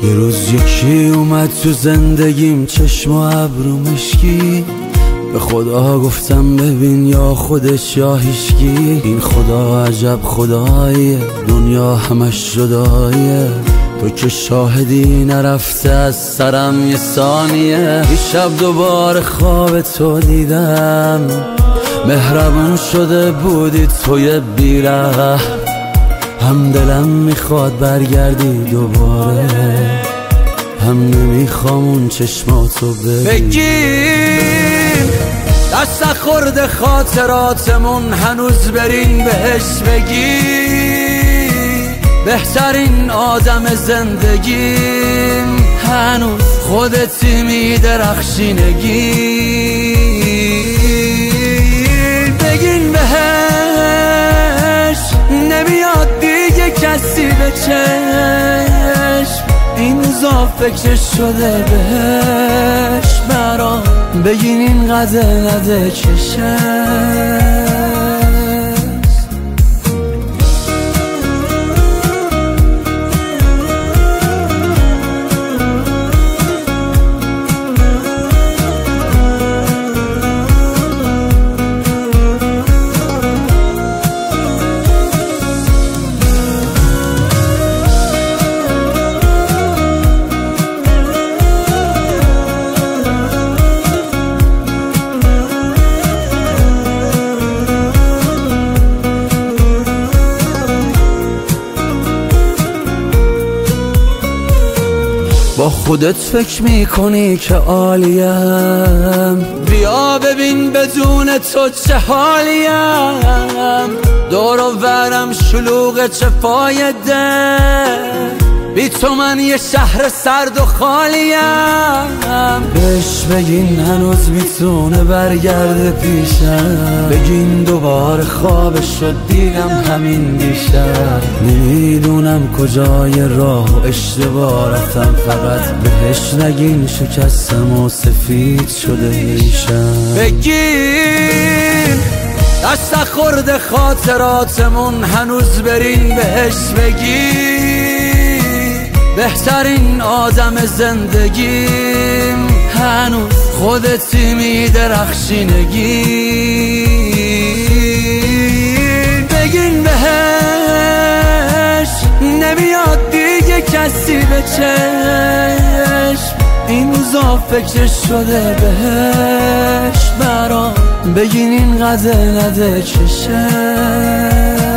یه روز یکی اومد تو زندگیم، چشم و ابرو مشکی. به خدا گفتم ببین یا خودش یا هیچکی. این خدا عجب خداییه، دنیا همش جداییه. تو که شاهدی نرفته از سرم یه ثانیه. این شب دوباره خواب تو دیدم، مهربون شده بودی توی بیره. هم دلم میخواد برگردی دوباره، هم نمیخوام اون چشماتو بگیر. دست خورده خاطراتمون، هنوز بریم بهش بگی. بهترین آدم زندگیم، هنوز خودتی میدرخشینگی. بگین بهش نمیاد دیگه کسی به چشم. این روزا فکرش شده بهش برام. بگین اینقدر نده چشم. با خودت فکر میکنی که عالیم، بیا ببین بدون تو چه حالیم. دور و برم شلوغ چه فایده، بی تو من یه شهر سرد و خالیم. بهش بگین هنوز میتونه برگرده پیشم. بگین دوباره خوابش شد دیدم همین دیشب. نمیدونم کجای راه و اشتباه رفتم، فقط بهش نگین شکستم و سفید شده ریشم. بگین دست خورده خاطراتمون، هنوز برین بهش بگی. بهترین آدم زندگیم، هنوز خودتی میدرخشینگی. بگین بهش نمیاد دیگه کسی به چشم. این روزا فکرش شده بهش برام. بگین اینقدر نده چشم.